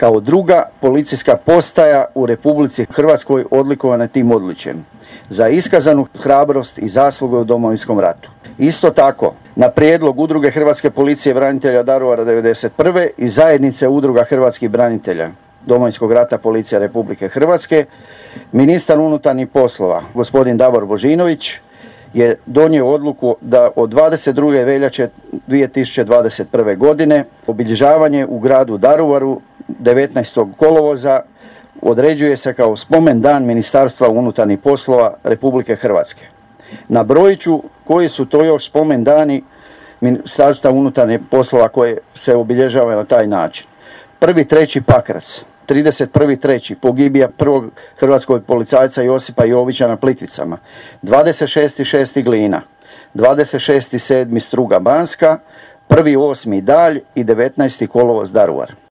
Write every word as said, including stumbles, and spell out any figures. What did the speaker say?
kao druga policijska postaja u Republici Hrvatskoj odlikovana tim odličjem za iskazanu hrabrost i zaslugu u Domovinskom ratu. Isto tako, na prijedlog Udruge Hrvatske policije branitelja Daruvara devedeset prve i zajednice udruga hrvatskih branitelja Domovinskog rata Policija Republike Hrvatske, ministar unutarnjih poslova, gospodin Davor Božinović, je donio odluku da od dvadeset druge veljače dvije tisuće dvadeset prve. godine obilježavanje u gradu Daruvaru devetnaestog kolovoza određuje se kao spomendan Ministarstva unutarnjih poslova Republike Hrvatske. Nabrojit ću koji su to još spomendani Ministarstva unutarnjih poslova koje se obilježava na taj način. prvi treći Pakrac, trideset prvi treći pogibija prvog hrvatskog policajca Josipa Jovića na Plitvicama, dvadeset šesti šesti Glina, dvadeset šesti sedmi Struga Banska, prvi osmi Dalj i devetnaesti kolovoz Daruvar.